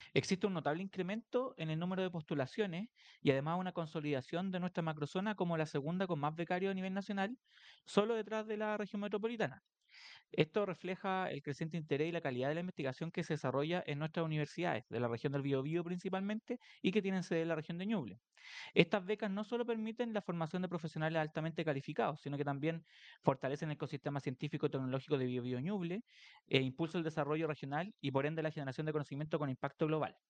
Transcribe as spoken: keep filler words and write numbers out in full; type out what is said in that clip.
Existe un notable incremento en el número de postulaciones y además una consolidación de nuestra macrozona como la segunda con más becarios a nivel nacional, solo detrás de la región metropolitana. Esto refleja el creciente interés y la calidad de la investigación que se desarrolla en nuestras universidades, de la región del Biobío principalmente, y que tienen sede en la región de Ñuble. Estas becas no solo permiten la formación de profesionales altamente calificados, sino que también fortalecen el ecosistema científico y tecnológico de Biobío Ñuble e impulsan el desarrollo regional y por ende la generación de conocimiento con impacto global.